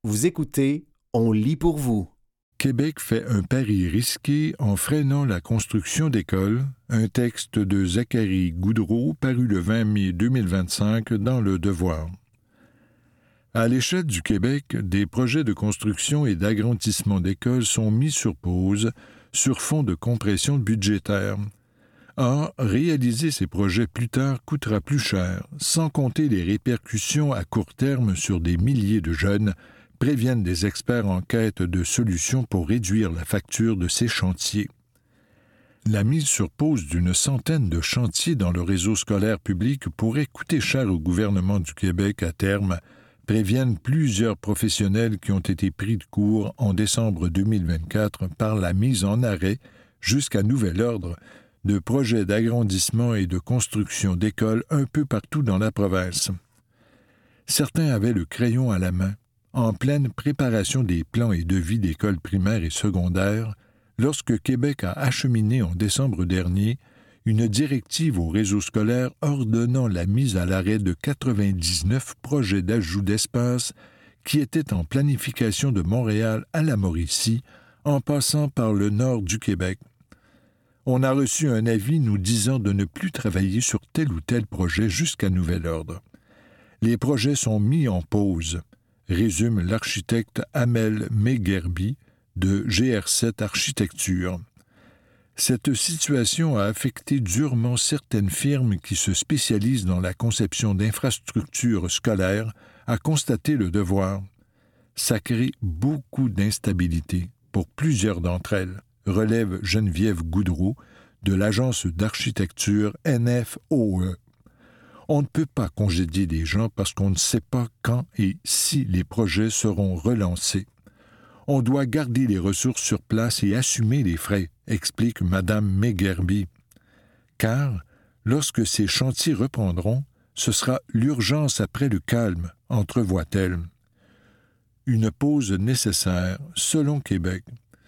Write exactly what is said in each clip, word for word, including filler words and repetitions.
Vous écoutez On lit pour vous. Québec fait un pari risqué en freinant la construction d'écoles, un texte de Zachary Goudreau paru le vingt mai deux mille vingt-cinq dans Le Devoir. À l'échelle du Québec, des projets de construction et d'agrandissement d'écoles sont mis sur pause sur fond de compression budgétaire. Or, réaliser ces projets plus tard coûtera plus cher, sans compter les répercussions à court terme sur des milliers de jeunes, préviennent des experts en quête de solutions pour réduire la facture de ces chantiers. La mise sur pause d'une centaine de chantiers dans le réseau scolaire public pourrait coûter cher au gouvernement du Québec à terme, préviennent plusieurs professionnels qui ont été pris de court en décembre deux mille vingt-quatre par la mise en arrêt, jusqu'à nouvel ordre, de projets d'agrandissement et de construction d'écoles un peu partout dans la province. Certains avaient le crayon à la main, en pleine préparation des plans et devis d'écoles primaires et secondaires, lorsque Québec a acheminé en décembre dernier une directive au réseau scolaire ordonnant la mise à l'arrêt de quatre-vingt-dix-neuf projets d'ajout d'espace qui étaient en planification de Montréal à la Mauricie, en passant par le nord du Québec. On a reçu un avis nous disant de ne plus travailler sur tel ou tel projet jusqu'à nouvel ordre. Les projets sont mis en pause, résume l'architecte Amel Megerbi de G R sept Architecture. Cette situation a affecté durement certaines firmes qui se spécialisent dans la conception d'infrastructures scolaires, a constaté Le Devoir. Ça crée beaucoup d'instabilité pour plusieurs d'entre elles, relève Geneviève Goudreau de l'agence d'architecture N F O E. On ne peut pas congédier des gens parce qu'on ne sait pas quand et si les projets seront relancés. On doit garder les ressources sur place et assumer les frais, explique Mme Megerbi. Car, lorsque ces chantiers reprendront, ce sera l'urgence après le calme, entrevoit-elle. Une pause nécessaire, selon Québec.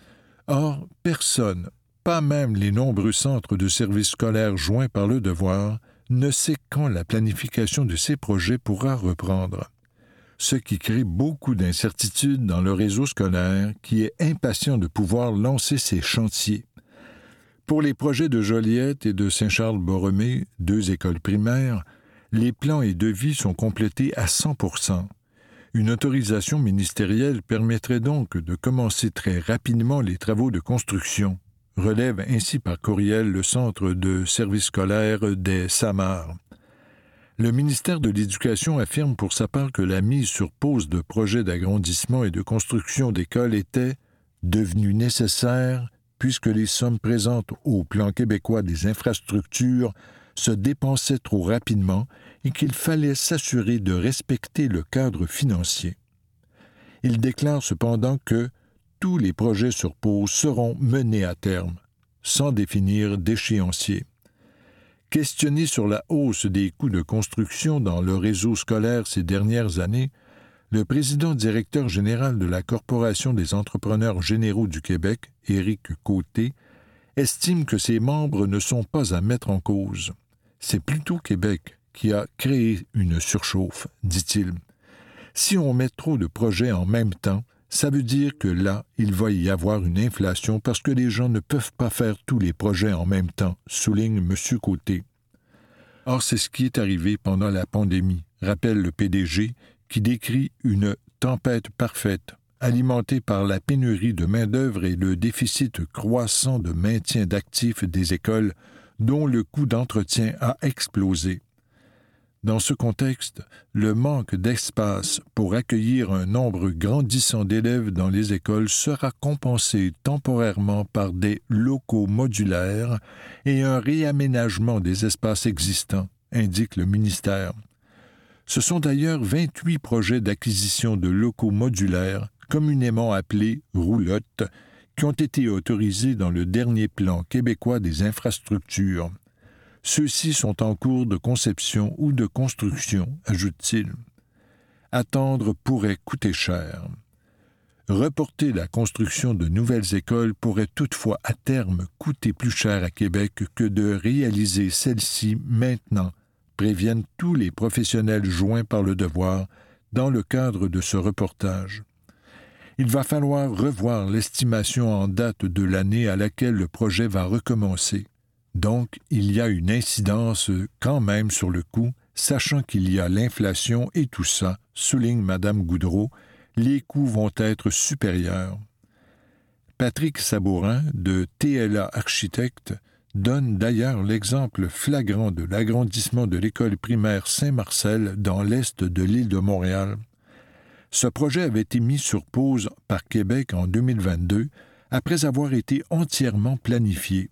Or, personne, pas même les nombreux centres de services scolaires joints par Le Devoir, ne sait quand la planification de ces projets pourra reprendre, ce qui crée beaucoup d'incertitudes dans le réseau scolaire qui est impatient de pouvoir lancer ses chantiers. Pour les projets de Joliette et de Saint-Charles-Borromée, deux écoles primaires, les plans et devis sont complétés à cent pour cent. Une autorisation ministérielle permettrait donc de commencer très rapidement les travaux de construction, relève ainsi par courriel le Centre de services scolaires des Samars. Le ministère de l'Éducation affirme pour sa part que la mise sur pause de projets d'agrandissement et de construction d'écoles était devenue nécessaire puisque les sommes présentes au plan québécois des infrastructures se dépensaient trop rapidement et qu'il fallait s'assurer de respecter le cadre financier. Il déclare cependant que tous les projets sur pause seront menés à terme, sans définir d'échéancier. Questionné sur la hausse des coûts de construction dans le réseau scolaire ces dernières années, le président directeur général de la Corporation des entrepreneurs généraux du Québec, Éric Côté, estime que ses membres ne sont pas à mettre en cause. C'est plutôt Québec qui a créé une surchauffe, dit-il. Si on met trop de projets en même temps, ça veut dire que là, il va y avoir une inflation parce que les gens ne peuvent pas faire tous les projets en même temps, souligne M. Côté. Or, c'est ce qui est arrivé pendant la pandémie, rappelle le P D G, qui décrit une tempête parfaite, alimentée par la pénurie de main-d'œuvre et le déficit croissant de maintien d'actifs des écoles, dont le coût d'entretien a explosé. Dans ce contexte, le manque d'espace pour accueillir un nombre grandissant d'élèves dans les écoles sera compensé temporairement par des locaux modulaires et un réaménagement des espaces existants, indique le ministère. Ce sont d'ailleurs vingt-huit projets d'acquisition de locaux modulaires, communément appelés roulottes, qui ont été autorisés dans le dernier plan québécois des infrastructures. Ceux-ci sont en cours de conception ou de construction, ajoute-t-il. Attendre pourrait coûter cher. Reporter la construction de nouvelles écoles pourrait toutefois à terme coûter plus cher à Québec que de réaliser celles-ci maintenant, préviennent tous les professionnels joints par Le Devoir dans le cadre de ce reportage. il va falloir revoir l'estimation en date de l'année à laquelle le projet va recommencer. Donc, il y a une incidence quand même sur le coût, sachant qu'il y a l'inflation et tout ça, souligne Mme Goudreau, les coûts vont être supérieurs. Patrick Sabourin, de T L A Architectes, donne d'ailleurs l'exemple flagrant de l'agrandissement de l'école primaire Saint-Marcel dans l'est de l'île de Montréal. Ce projet avait été mis sur pause par Québec en deux mille vingt-deux, après avoir été entièrement planifié.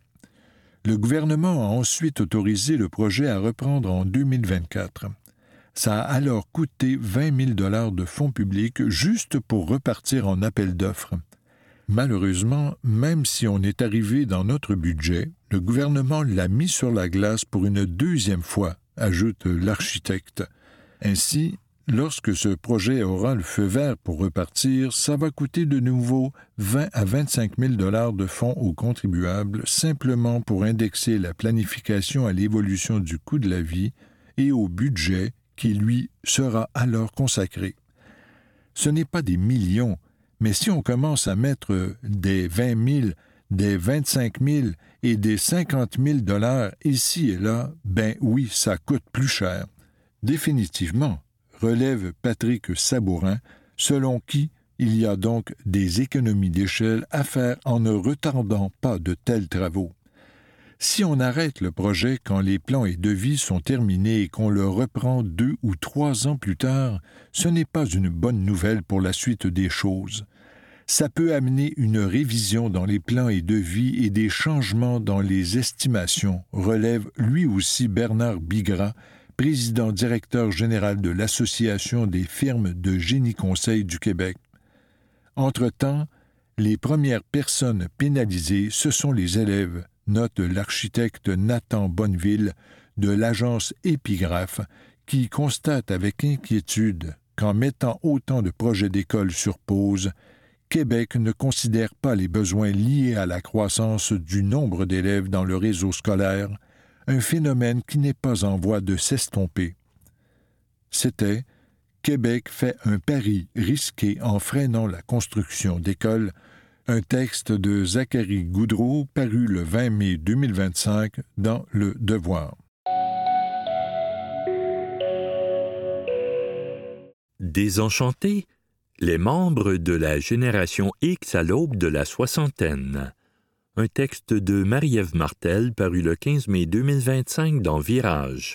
Le gouvernement a ensuite autorisé le projet à reprendre en deux mille vingt-quatre. Ça a alors coûté vingt mille dollars de fonds publics juste pour repartir en appel d'offres. Malheureusement, même si on est arrivé dans notre budget, le gouvernement l'a mis sur la glace pour une deuxième fois, ajoute l'architecte. Ainsi, lorsque ce projet aura le feu vert pour repartir, ça va coûter de nouveau vingt à vingt-cinq mille dollars de fonds aux contribuables simplement pour indexer la planification à l'évolution du coût de la vie et au budget qui, lui, sera alors consacré. Ce n'est pas des millions, mais si on commence à mettre des vingt mille, des vingt-cinq mille et des cinquante mille dollars ici et là, ben oui, ça coûte plus cher. Définitivement, relève Patrick Sabourin, selon qui il y a donc des économies d'échelle à faire en ne retardant pas de tels travaux. Si on arrête le projet quand les plans et devis sont terminés et qu'on le reprend deux ou trois ans plus tard, ce n'est pas une bonne nouvelle pour la suite des choses. Ça peut amener une révision dans les plans et devis et des changements dans les estimations, relève lui aussi Bernard Bigras, président-directeur général de l'Association des firmes de génie conseil du Québec. Entre-temps, les premières personnes pénalisées, ce sont les élèves, note l'architecte Nathan Bonneville de l'agence Épigraphe, qui constate avec inquiétude qu'en mettant autant de projets d'école sur pause, Québec ne considère pas les besoins liés à la croissance du nombre d'élèves dans le réseau scolaire, un phénomène qui n'est pas en voie de s'estomper. C'était « Québec fait un pari risqué en freinant la construction d'écoles », un texte de Zachary Goudreau paru le vingt mai deux mille vingt-cinq dans Le Devoir. Désenchantés, les membres de la génération X à l'aube de la soixantaine. Un texte de Marie-Ève Martel paru le quinze mai deux mille vingt-cinq dans Virage.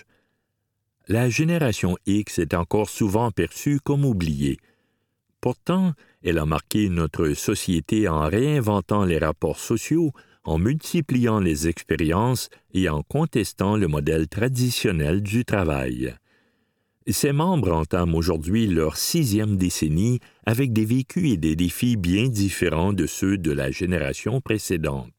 La génération X est encore souvent perçue comme oubliée. Pourtant, elle a marqué notre société en réinventant les rapports sociaux, en multipliant les expériences et en contestant le modèle traditionnel du travail. Ses membres entament aujourd'hui leur sixième décennie avec des vécus et des défis bien différents de ceux de la génération précédente.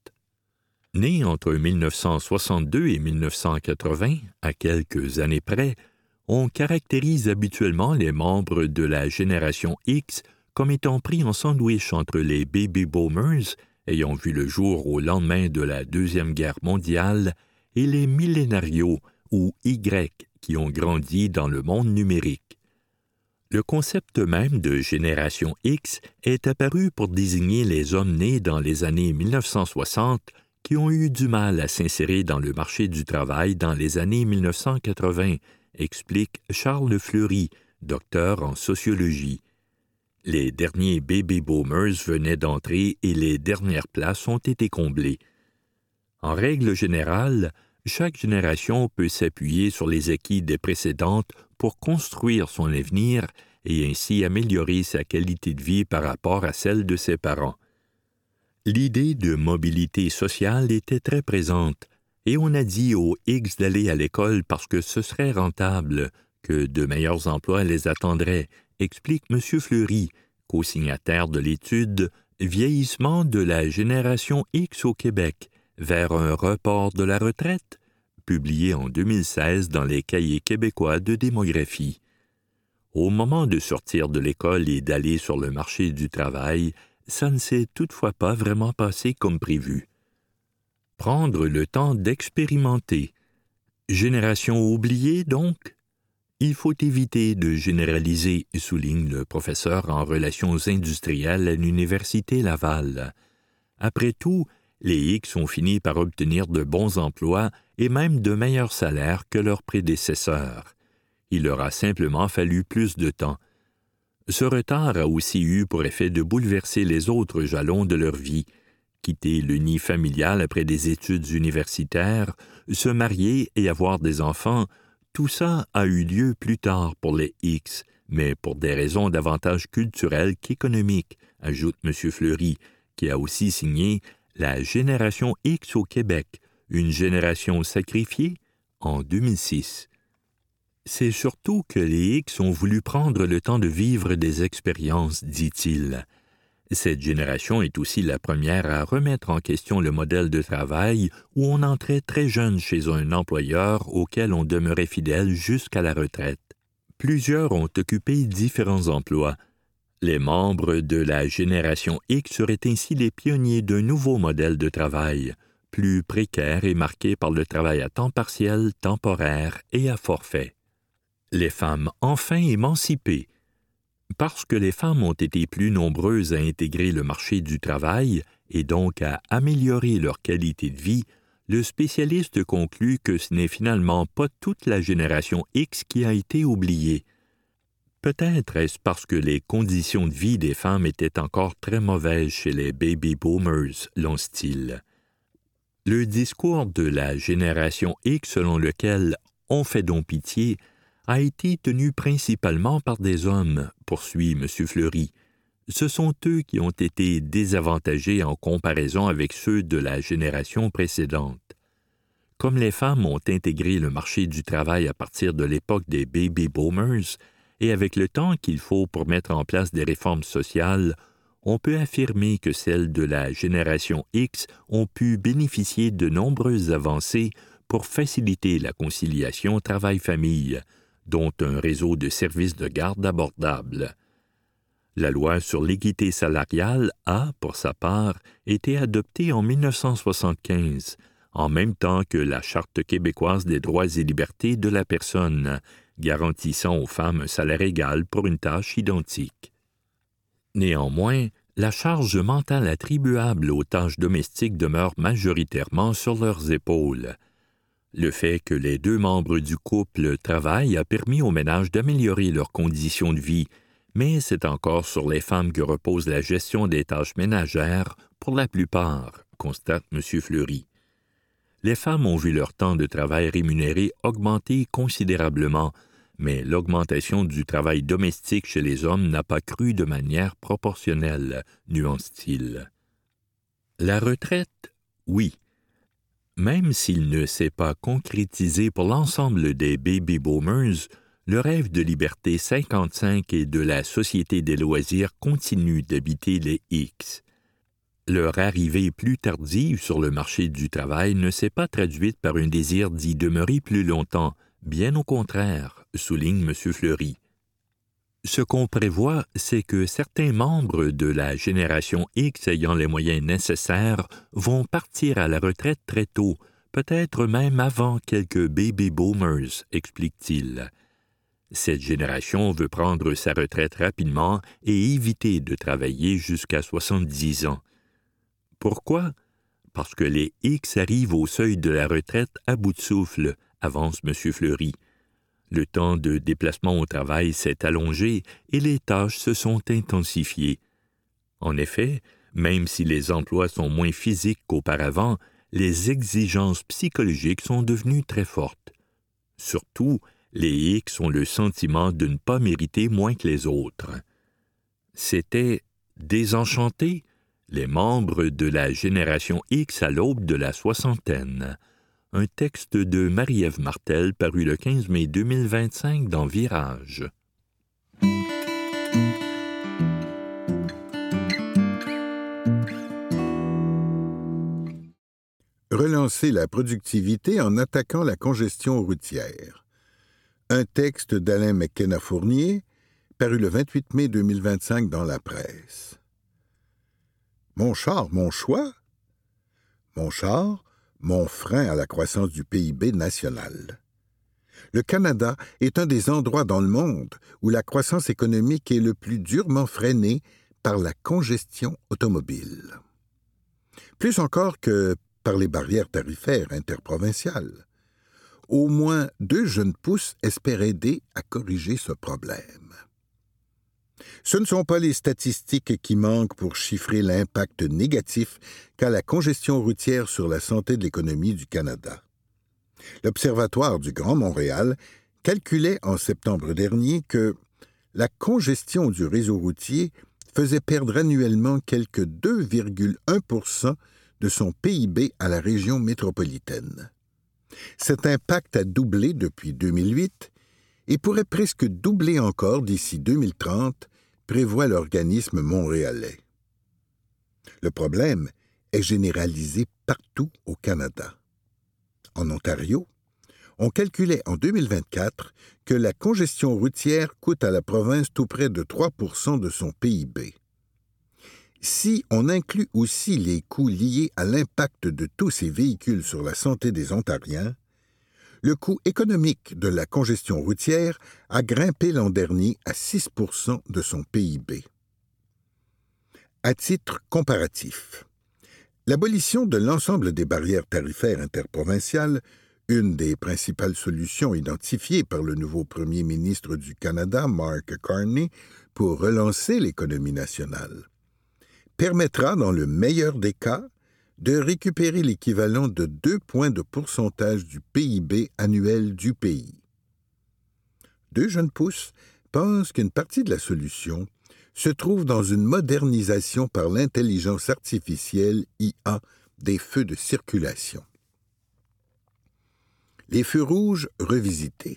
Nés entre mille neuf cent soixante-deux et mille neuf cent quatre-vingts, à quelques années près, on caractérise habituellement les membres de la génération X comme étant pris en sandwich entre les baby boomers, ayant vu le jour au lendemain de la Deuxième Guerre mondiale, et les millénarios, ou Y, qui ont grandi dans le monde numérique. Le concept même de génération X est apparu pour désigner les hommes nés dans les années mille neuf cent soixante qui ont eu du mal à s'insérer dans le marché du travail dans les années mille neuf cent quatre-vingts, explique Charles Fleury, docteur en sociologie. Les derniers baby boomers venaient d'entrer et les dernières places ont été comblées. En règle générale, chaque génération peut s'appuyer sur les acquis des précédentes pour construire son avenir et ainsi améliorer sa qualité de vie par rapport à celle de ses parents. L'idée de mobilité sociale était très présente, et on a dit aux X d'aller à l'école parce que ce serait rentable, que de meilleurs emplois les attendraient, explique M. Fleury, co-signataire de l'étude « Vieillissement de la génération X au Québec vers un report de la retraite », publiée en deux mille seize dans les Cahiers québécois de démographie. Au moment de sortir de l'école et d'aller sur le marché du travail, ça ne s'est toutefois pas vraiment passé comme prévu. Prendre le temps d'expérimenter. Génération oubliée, donc? Il faut éviter de généraliser, souligne le professeur en relations industrielles à l'Université Laval. Après tout, les X ont fini par obtenir de bons emplois et même de meilleurs salaires que leurs prédécesseurs. Il leur a simplement fallu plus de temps. Ce retard a aussi eu pour effet de bouleverser les autres jalons de leur vie. Quitter le nid familial après des études universitaires, se marier et avoir des enfants, tout ça a eu lieu plus tard pour les X, mais pour des raisons davantage culturelles qu'économiques, ajoute M. Fleury, qui a aussi signé La génération X au Québec, une génération sacrifiée, en deux mille six. C'est surtout que les X ont voulu prendre le temps de vivre des expériences, dit-il. Cette génération est aussi la première à remettre en question le modèle de travail où on entrait très jeune chez un employeur auquel on demeurait fidèle jusqu'à la retraite. Plusieurs ont occupé différents emplois. Les membres de la génération X seraient ainsi les pionniers d'un nouveau modèle de travail, plus précaire et marqué par le travail à temps partiel, temporaire et à forfait. Les femmes enfin émancipées. Parce que les femmes ont été plus nombreuses à intégrer le marché du travail et donc à améliorer leur qualité de vie, le spécialiste conclut que ce n'est finalement pas toute la génération X qui a été oubliée. Peut-être est-ce parce que les conditions de vie des femmes étaient encore très mauvaises chez les baby boomers, lance-t-il. Le discours de la génération X selon lequel « on fait donc pitié » a été tenu principalement par des hommes, poursuit M. Fleury. Ce sont eux qui ont été désavantagés en comparaison avec ceux de la génération précédente. Comme les femmes ont intégré le marché du travail à partir de l'époque des baby boomers, et avec le temps qu'il faut pour mettre en place des réformes sociales, on peut affirmer que celles de la génération X ont pu bénéficier de nombreuses avancées pour faciliter la conciliation travail-famille, dont un réseau de services de garde abordable. La loi sur l'équité salariale a, pour sa part, été adoptée en mille neuf cent soixante-quinze, en même temps que la Charte québécoise des droits et libertés de la personne, garantissant aux femmes un salaire égal pour une tâche identique. Néanmoins, la charge mentale attribuable aux tâches domestiques demeure majoritairement sur leurs épaules. Le fait que les deux membres du couple travaillent a permis aux ménages d'améliorer leurs conditions de vie, mais c'est encore sur les femmes que repose la gestion des tâches ménagères pour la plupart, constate M. Fleury. Les femmes ont vu leur temps de travail rémunéré augmenter considérablement, mais l'augmentation du travail domestique chez les hommes n'a pas cru de manière proportionnelle, nuance-t-il. La retraite, oui. Même s'il ne s'est pas concrétisé pour l'ensemble des baby boomers, le rêve de liberté cinquante-cinq et de la société des loisirs continue d'habiter les X. Leur arrivée plus tardive sur le marché du travail ne s'est pas traduite par un désir d'y demeurer plus longtemps, bien au contraire, souligne M. Fleury. Ce qu'on prévoit, c'est que certains membres de la génération X ayant les moyens nécessaires vont partir à la retraite très tôt, peut-être même avant quelques baby boomers, explique-t-il. Cette génération veut prendre sa retraite rapidement et éviter de travailler jusqu'à soixante-dix ans. Pourquoi? Parce que les X arrivent au seuil de la retraite à bout de souffle, avance M. Fleury. Le temps de déplacement au travail s'est allongé et les tâches se sont intensifiées. En effet, même si les emplois sont moins physiques qu'auparavant, les exigences psychologiques sont devenues très fortes. Surtout, les X ont le sentiment de ne pas mériter moins que les autres. C'était désenchanté, les membres de la génération X à l'aube de la soixantaine. Un texte de Marie-Ève Martel paru le quinze mai deux mille vingt-cinq dans Virage. Relancer la productivité en attaquant la congestion routière. Un texte d'Alain McKenna-Fournier paru le vingt-huit mai deux mille vingt-cinq dans la presse. Mon char, mon choix? Mon char, mon frein à la croissance du P I B national. Le Canada est un des endroits dans le monde où la croissance économique est le plus durement freinée par la congestion automobile. Plus encore que par les barrières tarifaires interprovinciales. Au moins deux jeunes pousses espèrent aider à corriger ce problème. Ce ne sont pas les statistiques qui manquent pour chiffrer l'impact négatif qu'a la congestion routière sur la santé de l'économie du Canada. L'Observatoire du Grand Montréal calculait en septembre dernier que la congestion du réseau routier faisait perdre annuellement quelque deux virgule un pour cent de son P I B à la région métropolitaine. Cet impact a doublé depuis deux mille huit et pourrait presque doubler encore d'ici deux mille trente, prévoit l'organisme montréalais. Le problème est généralisé partout au Canada. En Ontario, on calculait en deux mille vingt-quatre que la congestion routière coûte à la province tout près de trois pour cent de son P I B. Si on inclut aussi les coûts liés à l'impact de tous ces véhicules sur la santé des Ontariens, le coût économique de la congestion routière a grimpé l'an dernier à six pour cent de son P I B. À titre comparatif, l'abolition de l'ensemble des barrières tarifaires interprovinciales, une des principales solutions identifiées par le nouveau premier ministre du Canada, Mark Carney, pour relancer l'économie nationale, permettra, dans le meilleur des cas, de récupérer l'équivalent de deux points de pourcentage du P I B annuel du pays. Deux jeunes pousses pensent qu'une partie de la solution se trouve dans une modernisation par l'intelligence artificielle I A des feux de circulation. Les feux rouges revisités.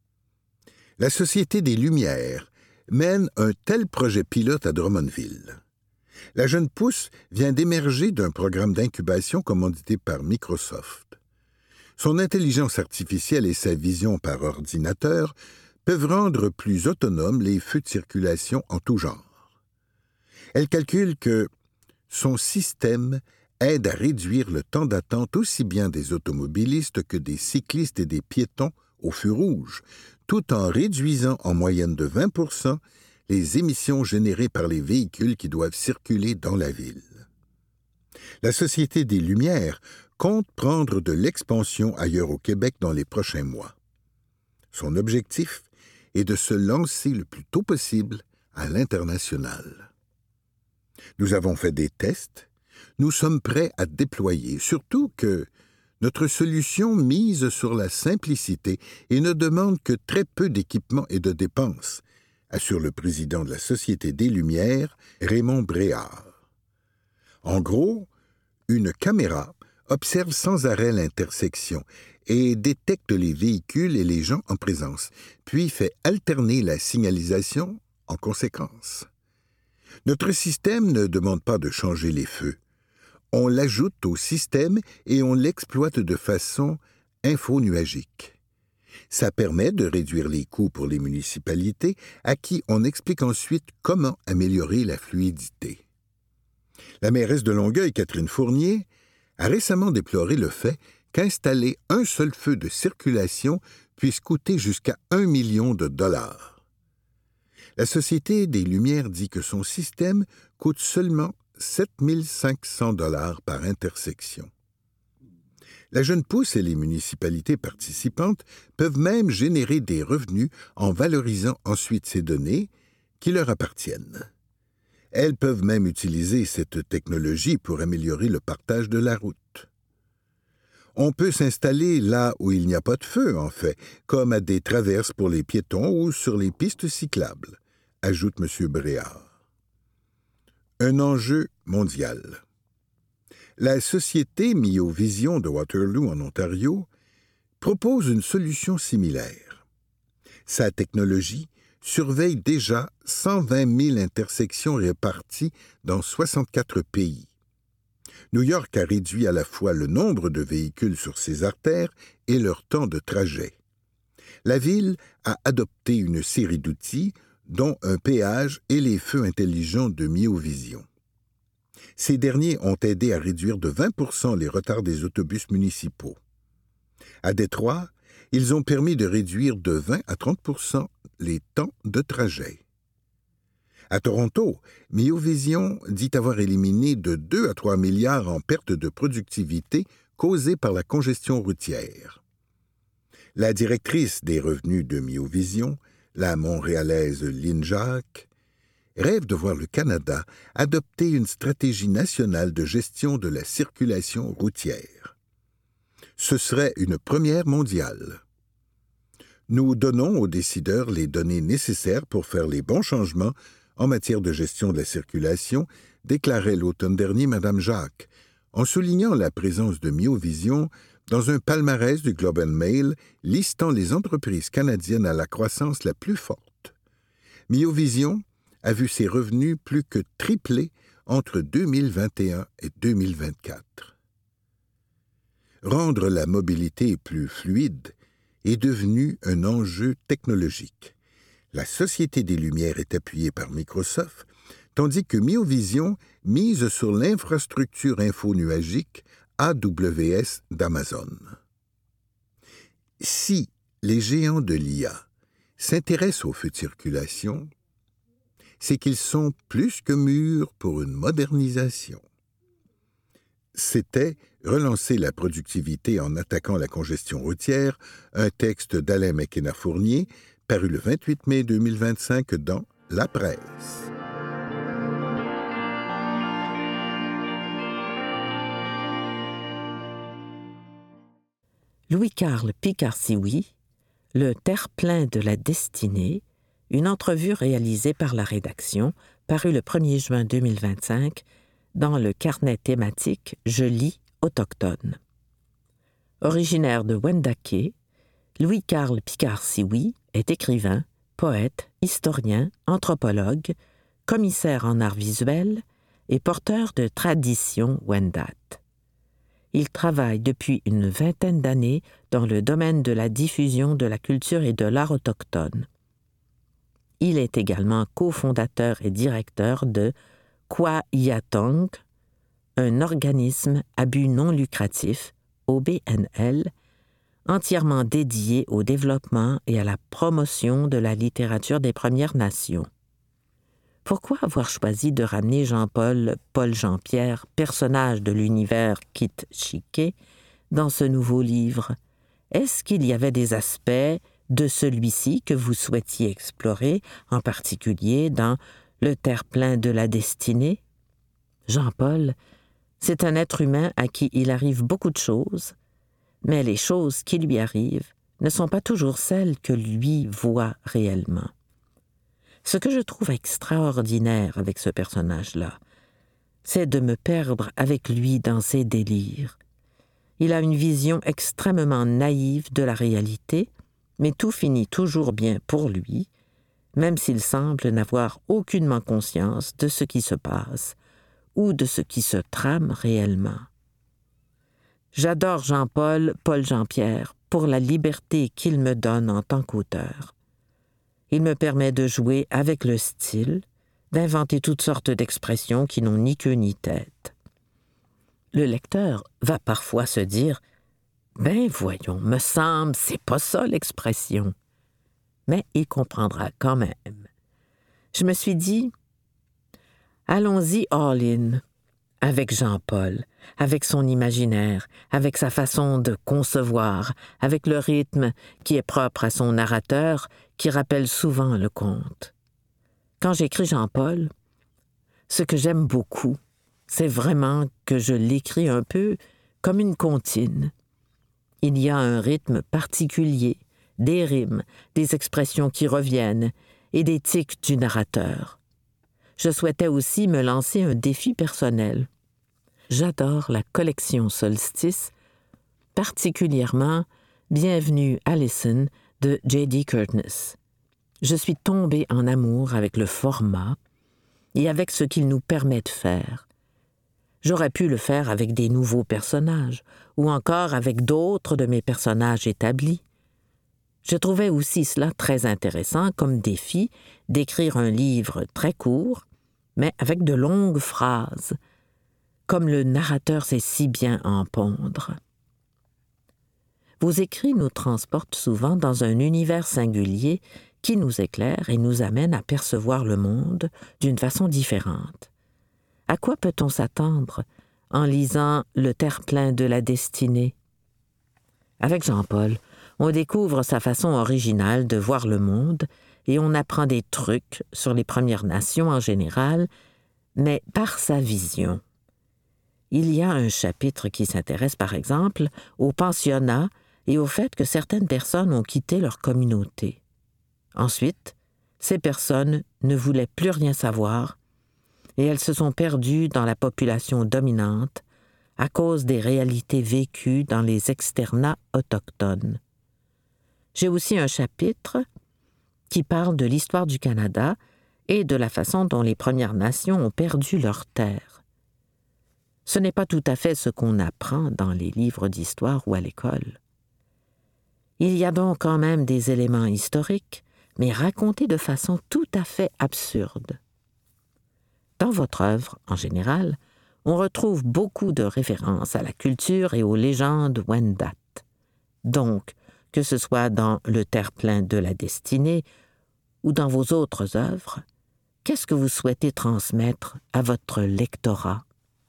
La Société des Lumières mène un tel projet pilote à Drummondville. La jeune pousse vient d'émerger d'un programme d'incubation commandité par Microsoft. Son intelligence artificielle et sa vision par ordinateur peuvent rendre plus autonomes les feux de circulation en tout genre. Elle calcule que son système aide à réduire le temps d'attente aussi bien des automobilistes que des cyclistes et des piétons au feu rouge, tout en réduisant en moyenne de vingt pour cent les émissions générées par les véhicules qui doivent circuler dans la ville. La Société des Lumières compte prendre de l'expansion ailleurs au Québec dans les prochains mois. Son objectif est de se lancer le plus tôt possible à l'international. Nous avons fait des tests, nous sommes prêts à déployer, surtout que notre solution mise sur la simplicité et ne demande que très peu d'équipement et de dépenses, assure le président de la Société des Lumières, Raymond Bréard. En gros, une caméra observe sans arrêt l'intersection et détecte les véhicules et les gens en présence, puis fait alterner la signalisation en conséquence. Notre système ne demande pas de changer les feux. On l'ajoute au système et on l'exploite de façon infonuagique. Ça permet de réduire les coûts pour les municipalités, à qui on explique ensuite comment améliorer la fluidité. La mairesse de Longueuil, Catherine Fournier, a récemment déploré le fait qu'installer un seul feu de circulation puisse coûter jusqu'à un million de dollars. La Société des Lumières dit que son système coûte seulement sept mille cinq cents dollars par intersection. La jeune pousse et les municipalités participantes peuvent même générer des revenus en valorisant ensuite ces données qui leur appartiennent. Elles peuvent même utiliser cette technologie pour améliorer le partage de la route. On peut s'installer là où il n'y a pas de feu, en fait, comme à des traverses pour les piétons ou sur les pistes cyclables, ajoute M. Bréard. Un enjeu mondial. La société Miovision de Waterloo en Ontario propose une solution similaire. Sa technologie surveille déjà cent vingt mille intersections réparties dans soixante-quatre pays. New York a réduit à la fois le nombre de véhicules sur ses artères et leur temps de trajet. La ville a adopté une série d'outils, dont un péage et les feux intelligents de Miovision. Ces derniers ont aidé à réduire de vingt pour cent les retards des autobus municipaux. À Détroit, Ils ont permis de réduire de vingt à trente pour cent les temps de trajet. À Toronto, Miovision dit avoir éliminé de deux à trois milliards en perte de productivité causée par la congestion routière. La directrice des revenus de Miovision, la Montréalaise Lynn Jacques, rêve de voir le Canada adopter une stratégie nationale de gestion de la circulation routière. Ce serait une première mondiale. Nous donnons aux décideurs les données nécessaires pour faire les bons changements en matière de gestion de la circulation, déclarait l'automne dernier Mme Jacques, en soulignant la présence de Miovision dans un palmarès du Globe and Mail listant les entreprises canadiennes à la croissance la plus forte. Miovision a vu ses revenus plus que tripler entre deux mille vingt et un et deux mille vingt-quatre. Rendre la mobilité plus fluide est devenu un enjeu technologique. La Société des Lumières est appuyée par Microsoft, tandis que Miovision mise sur l'infrastructure infonuagique A W S d'Amazon. Si les géants de l'I A s'intéressent aux feux de circulation, c'est qu'ils sont plus que mûrs pour une modernisation. C'était « Relancer la productivité en attaquant la congestion routière », un texte d'Alain McKenna-Fournier, paru le vingt-huit mai deux mille vingt-cinq dans La Presse. Louis-Carl Picard-Sioui, Le terre-plein de la destinée, une entrevue réalisée par la rédaction, parue le premier juin deux mille vingt-cinq, dans le carnet thématique « Je lis autochtone ». Originaire de Wendake, Louis-Carl Picard-Sioui est écrivain, poète, historien, anthropologue, commissaire en arts visuels et porteur de tradition Wendat. Il travaille depuis une vingtaine d'années dans le domaine de la diffusion de la culture et de l'art autochtone. Il est également cofondateur et directeur de Kwa-Yatong, un organisme à but non lucratif, O B N L, entièrement dédié au développement et à la promotion de la littérature des Premières Nations. Pourquoi avoir choisi de ramener Jean-Paul Paul Jean-Pierre, personnage de l'univers Kitchike, dans ce nouveau livre? Est-ce qu'il y avait des aspects de celui-ci que vous souhaitiez explorer, en particulier dans Le terre-plein de la destinée? Jean-Paul, c'est un être humain à qui il arrive beaucoup de choses, mais les choses qui lui arrivent ne sont pas toujours celles que lui voit réellement. Ce que je trouve extraordinaire avec ce personnage-là, c'est de me perdre avec lui dans ses délires. Il a une vision extrêmement naïve de la réalité, mais tout finit toujours bien pour lui, même s'il semble n'avoir aucunement conscience de ce qui se passe ou de ce qui se trame réellement. J'adore Jean-Paul Paul Jean-Pierre pour la liberté qu'il me donne en tant qu'auteur. Il me permet de jouer avec le style, d'inventer toutes sortes d'expressions qui n'ont ni queue ni tête. Le lecteur va parfois se dire « Ben voyons, me semble, c'est pas ça l'expression. » Mais il comprendra quand même. Je me suis dit « Allons-y all-in » avec Jean-Paul, avec son imaginaire, avec sa façon de concevoir, avec le rythme qui est propre à son narrateur, qui rappelle souvent le conte. Quand j'écris Jean-Paul, ce que j'aime beaucoup, c'est vraiment que je l'écris un peu comme une comptine. Il y a un rythme particulier, des rimes, des expressions qui reviennent et des tics du narrateur. Je souhaitais aussi me lancer un défi personnel. J'adore la collection Solstice, particulièrement Bienvenue Allison de J D Curtis. Je suis tombée en amour avec le format et avec ce qu'il nous permet de faire. J'aurais pu le faire avec des nouveaux personnages ou encore avec d'autres de mes personnages établis. Je trouvais aussi cela très intéressant comme défi d'écrire un livre très court, mais avec de longues phrases, comme le narrateur sait si bien en pondre. Vos écrits nous transportent souvent dans un univers singulier qui nous éclaire et nous amène à percevoir le monde d'une façon différente. À quoi peut-on s'attendre en lisant Le terre-plein de la destinée? Avec Jean-Paul, on découvre sa façon originale de voir le monde et on apprend des trucs sur les Premières Nations en général, mais par sa vision. Il y a un chapitre qui s'intéresse par exemple au pensionnat et au fait que certaines personnes ont quitté leur communauté. Ensuite, ces personnes ne voulaient plus rien savoir et elles se sont perdues dans la population dominante à cause des réalités vécues dans les externats autochtones. J'ai aussi un chapitre qui parle de l'histoire du Canada et de la façon dont les Premières Nations ont perdu leurs terres. Ce n'est pas tout à fait ce qu'on apprend dans les livres d'histoire ou à l'école. Il y a donc quand même des éléments historiques, mais racontés de façon tout à fait absurde. Dans votre œuvre, en général, on retrouve beaucoup de références à la culture et aux légendes Wendat. Donc, que ce soit dans Le terre-plein de la destinée ou dans vos autres œuvres, qu'est-ce que vous souhaitez transmettre à votre lectorat?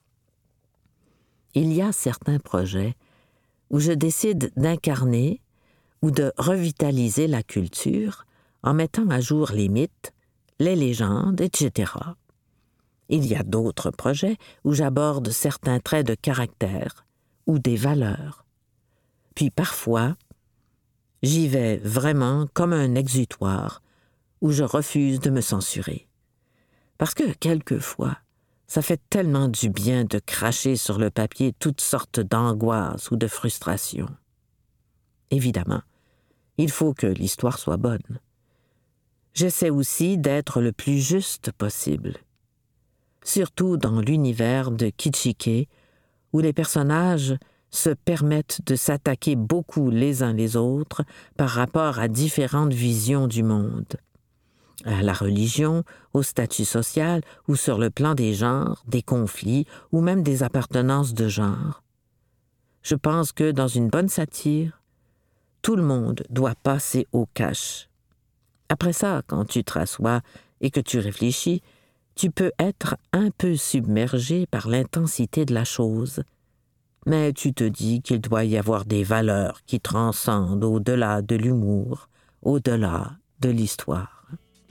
Il y a certains projets où je décide d'incarner ou de revitaliser la culture en mettant à jour les mythes, les légendes, et cetera. Il y a d'autres projets où j'aborde certains traits de caractère ou des valeurs. Puis parfois, j'y vais vraiment comme un exutoire où je refuse de me censurer. Parce que, quelquefois, ça fait tellement du bien de cracher sur le papier toutes sortes d'angoisses ou de frustrations. Évidemment, il faut que l'histoire soit bonne. J'essaie aussi d'être le plus juste possible, surtout dans l'univers de Kitchike, où les personnages se permettent de s'attaquer beaucoup les uns les autres par rapport à différentes visions du monde, à la religion, au statut social ou sur le plan des genres, des conflits ou même des appartenances de genre. Je pense que dans une bonne satire, tout le monde doit passer au cash. Après ça, quand tu te rassois et que tu réfléchis, tu peux être un peu submergé par l'intensité de la chose, mais tu te dis qu'il doit y avoir des valeurs qui transcendent au-delà de l'humour, au-delà de l'histoire.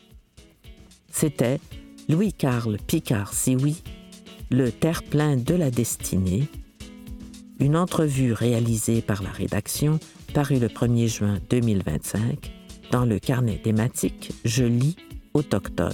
C'était Louis-Carl Picard-Sioui, Le terre-plein de la destinée, une entrevue réalisée par la rédaction parue le premier juin deux mille vingt-cinq dans le carnet thématique « Je lis autochtone ».